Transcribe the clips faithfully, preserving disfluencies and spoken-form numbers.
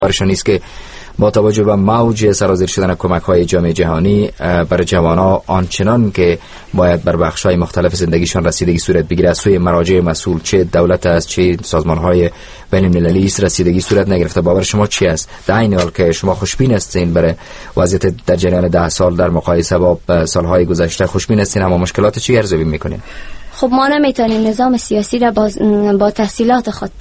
برشان نیست که با توجه به موج سرازیر شدن کمک‌های جامعه جهانی برای جوانان آنچنان که باید بر بخش‌های مختلف زندگیشان رسیدگی صورت بگیره از سوی مراجع مسئول، چه دولت است چه سازمان‌های بین‌المللی است، رسیدگی صورت نگرفته. باور شما چی است؟ در این حال که شما خوشبین هستین برای وضعیت در جریان ده سال در مقایسه با سال‌های گذشته، خوشبین هستین، اما مشکلات چی ارزیابی می‌کنین؟ خب ما نمیتونیم نظام سیاسی را با, با تحصیلات خود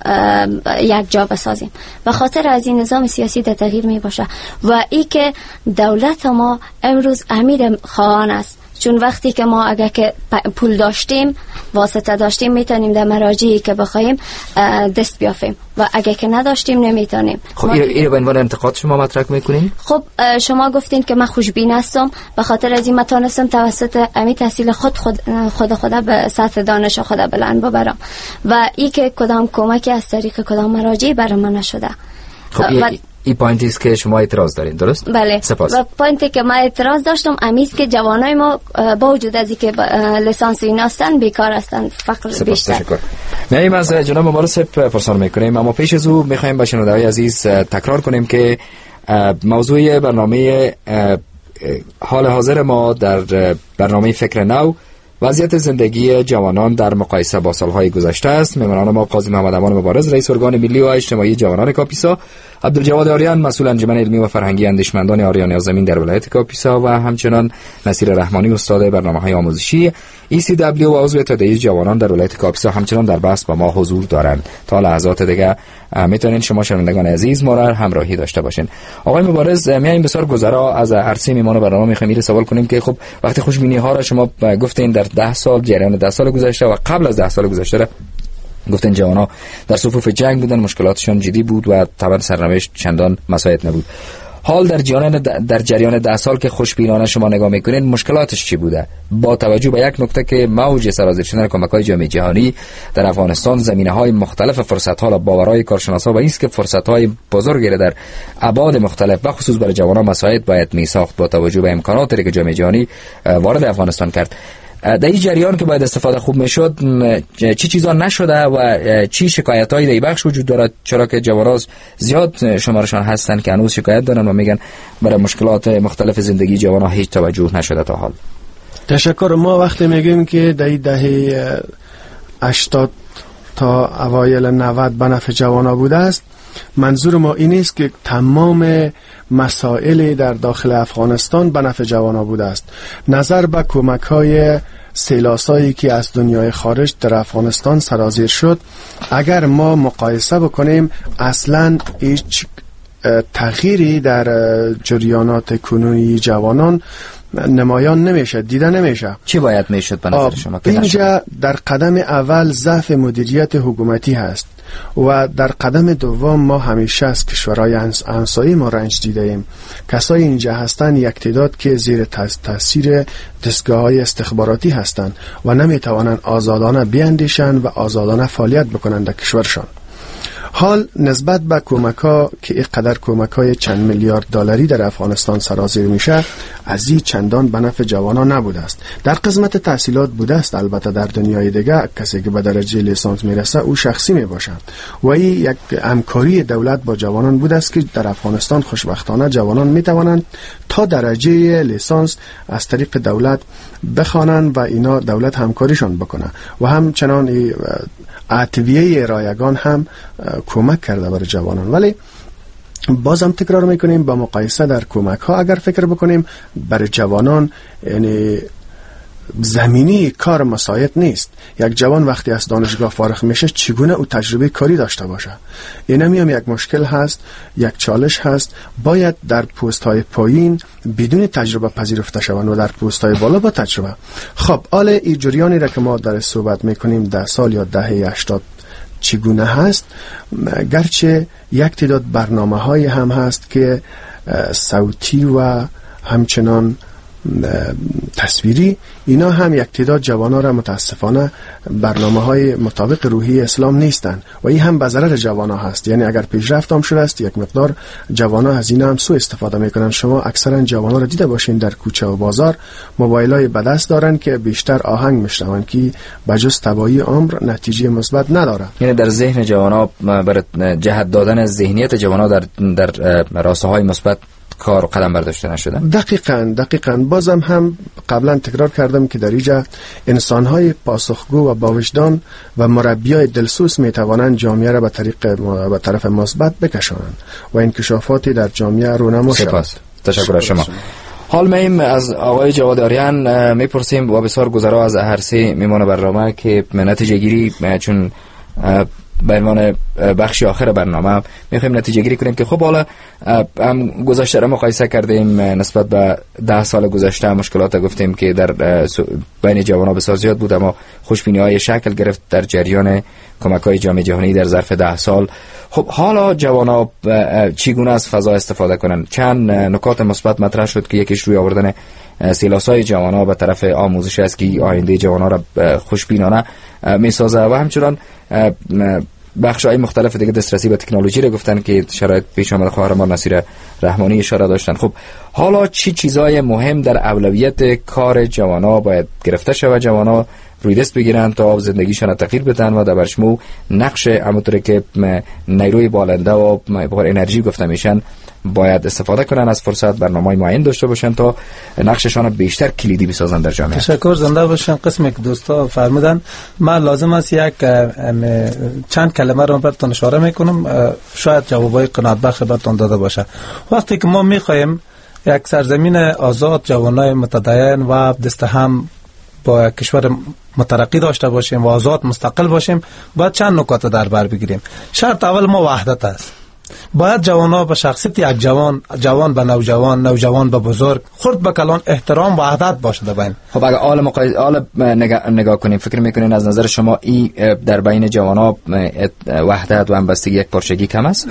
یک جا بسازیم، و خاطر از این نظام سیاسی در تغییر می باشه و ای که دولت ما امروز امیر خواهان است، چون وقتی که ما اگر که پول داشتیم، واسطه داشتیم، میتونیم در مراجعی که بخوایم دست بیافیم و اگر که نداشتیم نمیتونیم. خب اینو به عنوان انتقاد شما مطرح میکنین؟ خب شما گفتین که من خوشبین هستم، به خاطر از این متونستم توسط امی تحصیل خود خود خود خود به سطح دانش خود بلند ببرم و ای که کدام کمکی از طریق کدام مراجعی برای من نشده. خب و... این پوینتی است که شما اعتراض دارین، درست؟ بله. سپاس. و پوینتی که من اعتراض داشتم امیست که جوانای ما با وجود از اینکه لیسانس این هستن بیکار هستن، فقر سپاس. بیشتر. تشکر. میایم از جناب مبارز پرسان میکنیم، اما پیش از او میخوایم با شنونده‌های عزیز تکرار کنیم که موضوع برنامه حال حاضر ما در برنامه فکر نو وضعیت زندگی جوانان در مقایسه با سالهای گذشته است. مهمانان ما قاضی محمد امان مبارز، رئیس ارگان ملی و اجتماعی جوانان کاپیسا، عبدالجواد آریان، مسئول انجمن علمی و فرهنگی اندیشمندان آریان زمین در ولایت کاپیسا، و همچنان نصیر رحمانی، استاد برنامه‌های آموزشی ای سی دبلیو و عضو اتحادیه جوانان در ولایت کاپیسا، همچنان در بحث با ما حضور دارند. تا لحظات دیگه میتونین شما شنوندگان عزیز ما را همراهی داشته باشین. آقای مبارز، میایم بسیار گذرا از عرصه میمان برنامه میخوایم میره سوال کنیم که خب وقتی خوشبینی ها را شما گفتین در ده سال، جریان ده سال گذشته و قبل از ده سال گذشته، گفتن جوانا در صفوف جنگ بودن، مشکلاتشون جدی بود و طبعا سرنوشت چندان مساعد نبود. حال در جریان در جریان ده سال که خوشبینانه شما نگاه میکنین، مشکلاتش چی بوده؟ با توجه به یک نکته که موج سرازیر شدن کمک‌های جامعه جهانی در افغانستان زمینه‌های مختلف فرصت‌ها را باورهای کارشناسا و است که فرصت‌های بزرگی در ابعاد مختلف و خصوص برای جوانان مساعد باید میساخت با توجه به امکاناتی که جامعه جهانی وارد افغانستان کرد. در این جریان که باید استفاده خوب میشد، چی چی چیزا نشده و چی شکایتایی در این بخش وجود دارد؟ چرا که جوانان زیاد شمارشان هستن که هنوز شکایت دارن و میگن برای مشکلات مختلف زندگی جوانان هیچ توجه نشده تا حال. تشکر. ما وقتی میگیم که در دهه هشتاد تا اوایل نود به نفع جوانان بوده است، منظور ما این است که تمام مسائل در داخل افغانستان به نفع جوانان بوده است. نظر به کمک‌های سیلاسایی که از دنیای خارج در افغانستان سرازیر شد، اگر ما مقایسه بکنیم، اصلاً هیچ تغییری در جریانات کنونی جوانان نمایان نمیشه، دیده نمیشه. چی باید میشد به نظر شما؟ اینجا در قدم اول ضعف مدیریت حکومتی هست و در قدم دوم ما همیشه از کشورهای همسایه ما رنج دیده ایم. کسای اینجا هستن یک تعداد که زیر تاثیر دستگاه‌های استخباراتی هستند و نمیتوانند آزادانه بیاندیشند و آزادانه فعالیت بکنند در کشورشان. حال نسبت به کمک‌ها که اینقدر کمک‌های چند میلیارد دلاری در افغانستان سرازیر میشه، از این چندان به نفع جوانان نبوده است. در قسمت تحصیلات بوده است، البته در دنیای دیگه کسی که به درجه لیسانس میرسه او شخصی میباشه و این یک همکاری دولت با جوانان بوده است که در افغانستان خوشبختانه جوانان میتوانند تا درجه لیسانس از طریق دولت بخوانند و اینا دولت همکاریشان بکنه و همچنان عطویه رایگان هم کمک کرده برای جوانان. ولی بازم تکرار میکنیم، با مقایسه در کمک ها اگر فکر بکنیم، برای جوانان یعنی زمینی کار مساعد نیست. یک جوان وقتی از دانشگاه فارغ میشه چگونه او تجربه کاری داشته باشه؟ اینم هم یک مشکل هست، یک چالش هست. باید در پست های پایین بدون تجربه پذیرفته شوند و در پست های بالا با تجربه. خب حالا این جریانی را که ما در صحبت میکنیم ده سال یا دهه هشتاد چگونه هست، گرچه یک تعداد برنامه های هم هست که صوتی و همچنان تصویری، اینا هم یک تعداد جوانان را متاسفانه برنامه های مطابق روحی اسلام نیستند و این هم به ضرر جوانان هست. یعنی اگر پیشرفت هم شده است یک مقدار جوانان از اینا هم سوء استفاده میکنن. شما اکثرا جوانان را دیده باشین در کوچه و بازار موبایل های به دست دارن که بیشتر آهنگ میشنون که بجز تباهی عمر نتیجه مثبت نداره. یعنی در ذهن جوانان برای جهت دادن ذهنیت جوانان در در راسته‌های مثبت کار و قدم برداشته نشده. دقیقاً دقیقاً بازم هم قبلا تکرار کردم که در اینجا انسان‌های پاسخگو و باوجدان و مربیای دلسوز می‌توانند جامعه را به طریق به طرف مثبت بکشانند و انکشافاتی در جامعه رونما شود. سپاس. تشکر از شما. حال میم از آقای جواد آریان میپرسیم و بسیار گذرا از هر سه میمونه برنامه که نتیجه گیری، چون به عنوان بخش آخر برنامه میخوایم نتیجه گیری کنیم که خب حالا هم گذشته را مقایسه کردیم نسبت به ده سال گذشته مشکلات گفتیم که در بین جوانان بسیار زیاد بود، اما خوشبینی های شکل گرفت در جریان کمک های جامعه جهانی در ظرف ده سال. خب حالا جوانان چگونه از فضا استفاده کنن؟ چند نکات مثبت مطرح شد که یکیش روی آوردن سیلاسای جوانان به طرف آموزش است که آینده جوانان را خوشبینانه میسازه و همچنان بخش‌های مختلف دیگه دسترسی به تکنولوژی را گفتن که شرایط پیش آمده. خواهر ما نصیر رحمانی اشاره داشتن. خب حالا چی چیزای مهم در اولویت کار جوانان باید گرفته شود، جوانان روی دست بگیرن تا زندگیشان تغییر بدن و در برشمو نقش همونطوری که نیروی بالنده و پر انرژی گفته میشن باید استفاده کنن از فرصت، برنامه‌های معین داشته باشن تا نقششان بیشتر کلیدی بسازن در جامعه. تشکر، زنده باشن. قسمی که دوستا فرمودن من لازم است یک چند کلمه رو براتون اشاره میکنم، شاید جوابای قناعت بخش براتون داده باشه. وقتی که ما میخوایم یک سرزمین آزاد، جوانای متدین و دست هم با کشور مترقی داشته باشیم و آزاد مستقل باشیم، باید چند نکات در بر بگیریم. شرط اول ما وحدت است. باید جوان‌ها به شخصیت یک جوان، جوان به نوجوان، نوجوان به بزرگ، خرد به کلان احترام و وحدت باشه بین. خب اگه آل مقایسه آل نگاه, نگاه کنیم، فکر میکنین از نظر شما این در بین جوان‌ها وحدت و همبستگی یک پارچگی کم است؟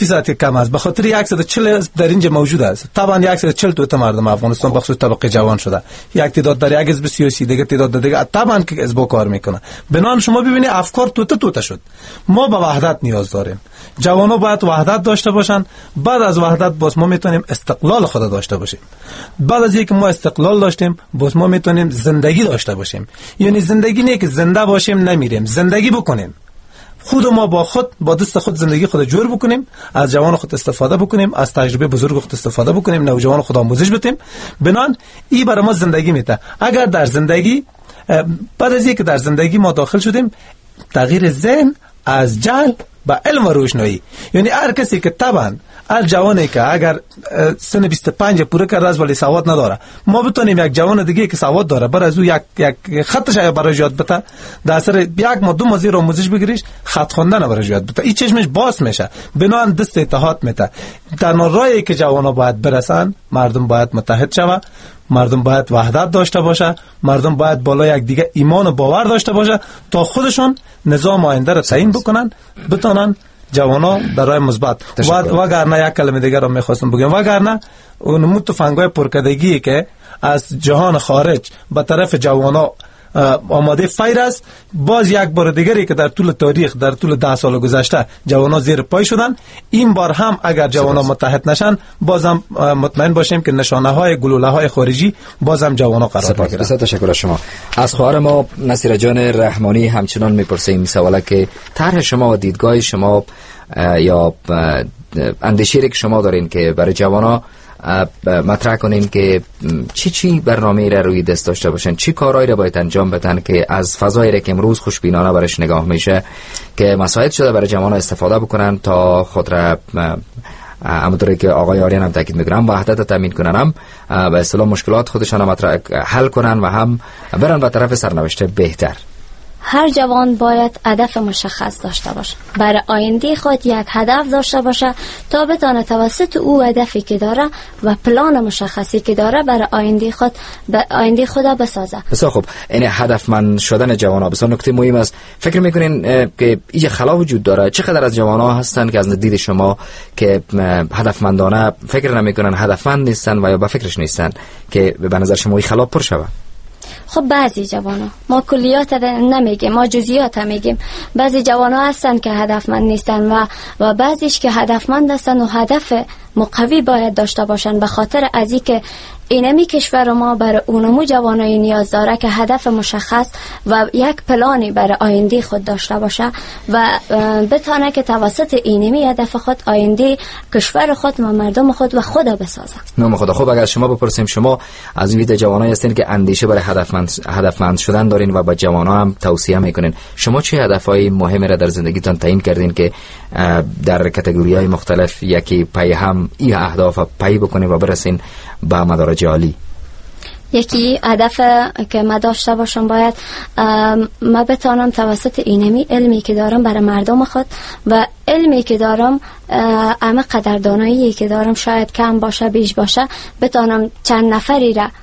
بسیار تشکر از شما. از خواهر ما نصیر جان رحمانی همچنان میپرسیم این سواله که طرح شما و دیدگاه شما یا اندیشه‌ای که شما دارین که برای جوانا مطرح کنین که چی چی برنامه‌ای را روی دست داشته باشن، چی کارهایی را باید انجام بدن که از فضایی را که امروز خوشبینانه برش نگاه میشه که مساعد شده برای جوانان استفاده بکنن تا خود را همونطوری که آقای آریان هم تاکید میکنن وحدت تامین کنن، هم به اصطلاح مشکلات خودشان مطرح حل کنن و هم برن به طرف سرنوشت بهتر. هر جوان باید هدف مشخص داشته باشه، برای آینده خود یک هدف داشته باشه تا بتونه توسط او هدفی که داره و پلان مشخصی که داره برای آینده خود به آینده خود بسازه. بسیار خوب. این هدفمند شدن جوانان بسیار نکته مهم است. فکر میکنین که این خلا وجود داره؟ چقدر از جوانان هستن که از دید شما که هدفمندانه فکر نمیکنن، هدفمند نیستن و یا به فکرش نیستن که به نظر شما این خلا پر شود؟ خب بعضی جوانا، ما کلیات نمیگیم، ما جزئیات میگیم. بعضی جوانا هستن که هدفمند نیستن و و بعضیش که هدفمند هستن و هدف مقوی باید داشته باشن، به خاطر از اینکه اینمی کشور ما برای اونمو جوانایی نیاز داره که هدف مشخص و یک پلانی برای آینده خود داشته باشه و بتونه که توسط اینمی هدف خود آینده کشور خود و مردم خود و خود بسازه. نام خدا. خب اگر شما بپرسیم، شما از این وید جوانایی هستین که اندیشه برای هدفمند هدفمند شدن دارین و با جوانا هم توصیه میکنین، شما چه هدفهای مهمی را در زندگیتان تعیین کردین که در کاتگوری‌های مختلف یکی پای هم این اهداف پای بکنین و برسین به مدارج عالی؟ یکی هدف که ما داشته باشم باید ما بتانم توسط اینمی علمی که دارم برای مردم خود و علمی که دارم اما قدردانایی که دارم شاید کم باشه بیش باشه بتانم چند نفری را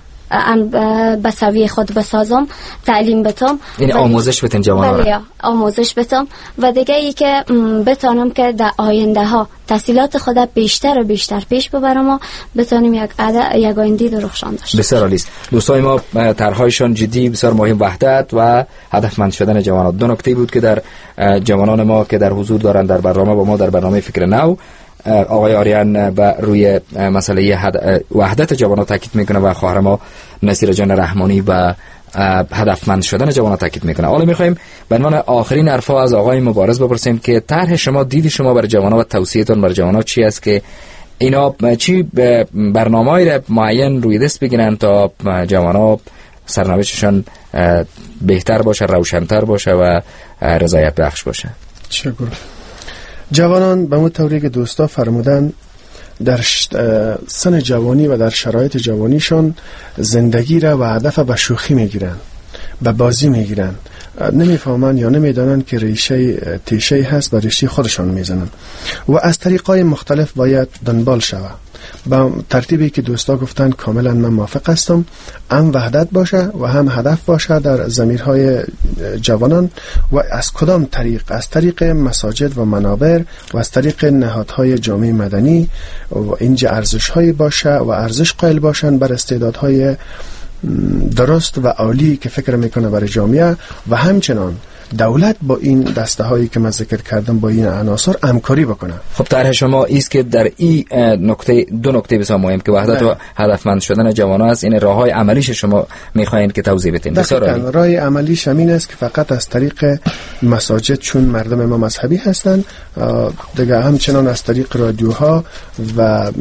به سویه خود بسازم، تعلیم بتم، این آموزش بتن جوانان بله آموزش بتم و دیگه ای که بتانم که در آینده ها تحصیلات خود بیشتر و بیشتر پیش ببرم و بتانیم یک یک آینده درخشان داشته. بسیار عالی است. دوستای ما طرحهایشان جدی بسیار مهم، وحدت و هدفمند شدن جوانان. دو نکته بود که در جوانان ما که در حضور دارند در برنامه با ما در برنامه فکر نو، آقای آریان به روی مسئله وحدت جوانان تاکید میکنه و خواهر ما نصیر جان رحمانی به هدفمند شدن جوانان تاکید میکنه. حالا میخوایم به عنوان آخرین حرفا از آقای مبارز بپرسیم که طرح شما، دید شما برای جوانان و توصیه‌تون برای جوانان چی است که اینا چی برنامه‌ای معین روی دست بگیرن تا جوانان سرنوشتشان بهتر باشه، روشن‌تر باشه و رضایت بخش باشه؟ چگونه جوانان به مطوری که دوستا فرمودن در سن جوانی و در شرایط جوانیشان زندگی را و هدف به شوخی میگیرن، به بازی میگیرن، نمیفهمن یا نمیدانن که ریشه تیشه هست، به ریشه خودشان میزنن و از طریقای مختلف باید دنبال شود. با ترتیبی که دوستا گفتن کاملا من موافق هستم، هم وحدت باشه و هم هدف باشه در ضمیرهای جوانان. و از کدام طریق؟ از طریق مساجد و منابر و از طریق نهادهای جامعه مدنی و اینجا ارزش‌هایی باشه و ارزش قائل باشن بر استعدادهای درست و عالی که فکر میکنه برای جامعه و همچنان دولت با این دسته هایی که من ذکر کردم با این عناصر همکاری بکنه. خب طرح شما است که در این نکته دو نکته بسیار مهم که وحدت و هدفمند شدن جوانان است، این راههای عملیش شما میخواین که توضیح بدین؟ بسیار عالی. راه عملیش همین است که فقط از طریق مساجد، چون مردم ما مذهبی هستند، دیگه همچنان از طریق رادیوها و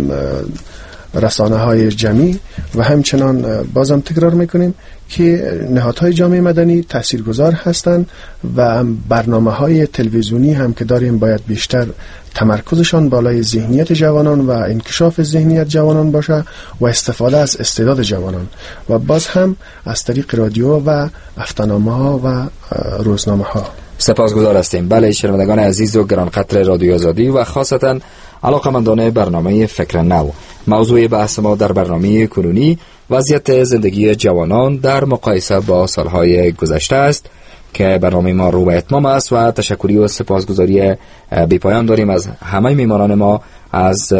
رسانه های جمعی و همچنان بازم تکرار میکنیم که نهادهای جامعه مدنی تاثیرگذار هستند و برنامه های تلویزیونی هم که داریم باید بیشتر تمرکزشان بالای ذهنیت جوانان و انکشاف ذهنیت جوانان باشه و استفاده از استعداد جوانان و باز هم از طریق رادیو و افتنامه ها و روزنامه ها. سپاسگزار هستیم. بله شنوندگان عزیز و گرانقدر رادیو آزادی و خاصتا علاقه‌مندان برنامه فکر نو، موضوع بحث ما در برنامه کنونی وضعیت زندگی جوانان در مقایسه با سالهای گذشته است که برنامه ما رو به اتمام است و تشکری و سپاسگزاری بی‌پایان داریم از همه میهمانان ما، از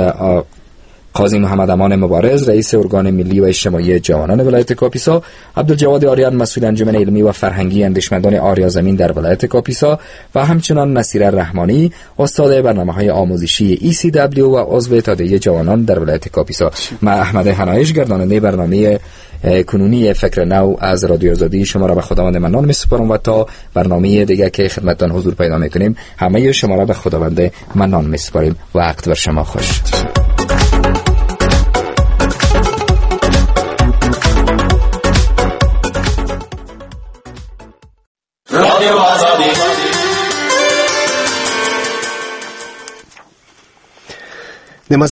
قاضی محمد امان مبارز رئیس ارگان ملی و اجتماعی جوانان ولایت کاپیسا، عبدالجواد آریان مسئول انجمن علمی و فرهنگی اندیشمندان آریا زمین در ولایت کاپیسا و همچنان نصیر رحمانی استاد برنامه‌های آموزشی ای سی دبلیو و عضو اتحادیه جوانان در ولایت کاپیسا. من احمد حنایش گرداننده برنامه کنونی فکر نو از رادیو آزادی شما را به خداوند منان می‌سپارم و تا برنامه دیگه که خدمتتان حضور پیدا می‌کنیم همه شما را به خداوند منان می‌سپاریم. وقت بر شما خوش.